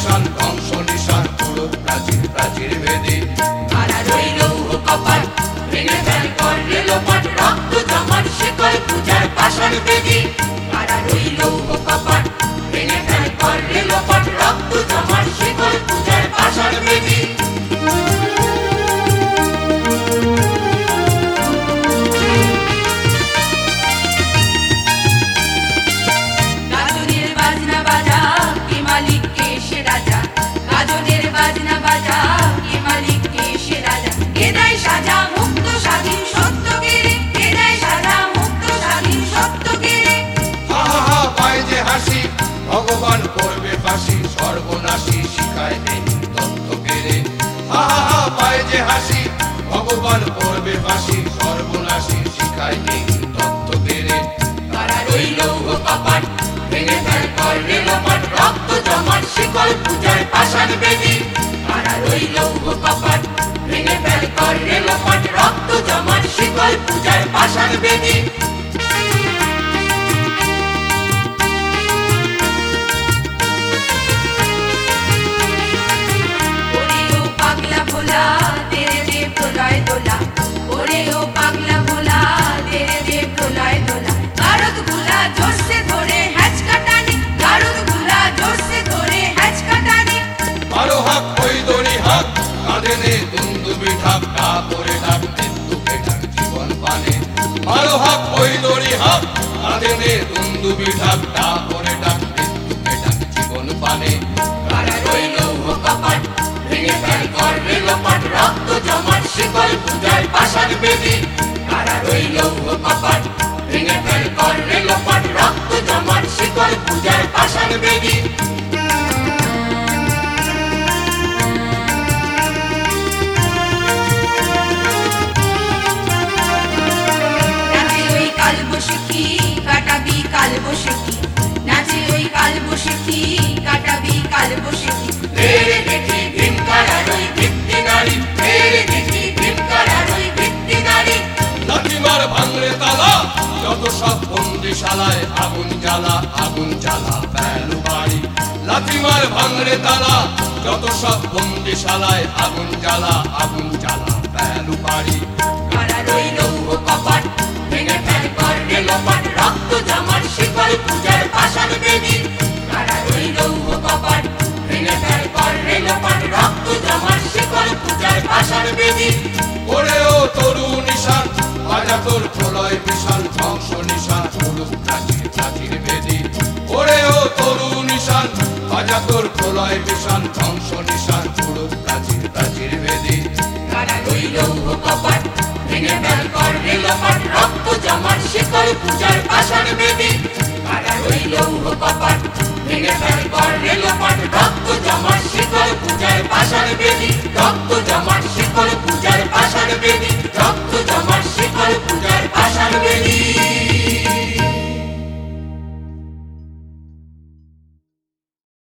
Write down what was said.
নিশান ধ্বংস নিশান পুরো প্রাচীর প্রাচীর বেদী। কারা রইল কপাট ভেঙে ফেল কর রেলপাট রক্ত জমাট শিকল পূজার পাষাণ বেদী। কারা রইল কপাট ভেঙে ফেল কর রেলপাট রক্ত জমাট শিকল পূজার পাষাণ বেদী। গাজনের বাজনা বাজা কে মালিক কে সে রাজা। গাজনের বাজনা বাজা কে মালিক কে সে রাজা। কে দেয় সাজা মুক্ত স্বাধীন সত্য কেড়ে। কে দেয় সাজা মুক্ত স্বাধীন সত্য কেড়ে। হা হা হা পায় যে হাসি ভগবান করবে ফাঁসি সর্বনাশী শিখায় এই তত্ত্ব কেড়ে। হা হা হা পায় যে হাসি ভগবান করবে ফাঁসি সর্বনাশী শিখায় এই তত্ত্ব কেড়ে। কারা রইল কপাট ভেঙে ফেল কর রেলপাট রক্ত জমাট শিকল পূজার পাষাণ বেদী। কারা রইল কপাট ভেঙে ফেল কর রেলপাট রক্ত জমাট শিকল পূজার পাষাণ বেদী। ওরে ও পাগলা ভোলা তেরে দে প্রলয় দোলা। ওরে ও পাগলা ভোলা তেরে দে প্রলয় দোলা। গারদ গুলা জোরসে ধরে হ্যাচকা টানি। গারদ গুলা জোরসে ধরে হ্যাচকা টানি। আরো হাক ওই দড়ি হাক কাঁধে নে দুন্দুবি ঢাক কা করে ডাক মৃত্যুকে ডাক জীবন পানে। আরো হাক ওই দড়ি হাক কাঁধে নে দুন্দুবি ঢাক কা করে ডাক মৃত্যুকে ডাক জীবন পানে। কারা রইল কপাট ভেঙে ফেল কর রেলপাট রক্ত জমাট শিকল পূজার পাষাণ বেদী। কারা রইল কপাট ভেঙে ফেল কর রেলপাট রক্ত জমাট শিকল পূজার পাষাণ বেদী। নাচে ওই কালবৈশাখী কাটাবি কালবৈশাখী। নাচে ওই কালবৈশাখী কাটাবি কালবৈশাখী। রে দেখি ভীমকার আর ওই ভিত্তি নারী। রে দেখি ভীমকার আর ওই ভিত্তি নারী। লাঠিমার ভাঙড়ে তালা যত সব বন্দিশালায় আগুন জ্বালা আগুন জ্বালা পেলু বাড়ি। লাঠিমার ভাঙড়ে তালা যত সব বন্দিশালায় আগুন জ্বালা আগুন জ্বালা পেলু বাড়ি। কারা রইল কপাট ভেঙে ফেল কর রেলপাট রক্ত জমাট শিকল পূজার পাষাণ বেদী। কারা রইল কপাট ভেঙে ফেল কর রেলপাট রক্ত জমাট শিকল পূজার পাষাণ বেদী। ওরে ও তরু নিশান বাজা তোর প্রলয় বিশাল ধ্বংস নিশান পুরো প্রাচীর প্রাচীর বেদী। ওরে ও তরু নিশান বাজা তোর প্রলয় বিশাল ধ্বংস নিশান পুরো প্রাচীর প্রাচীর বেদী। কারা রইল কপাট ভেঙে ফেল কর রেলপাট রক্ত জমাট শিকল পূজার পাষাণ বেদী। কারা রইল কপাট ভেঙে ফেল কর রেলপাট রক্ত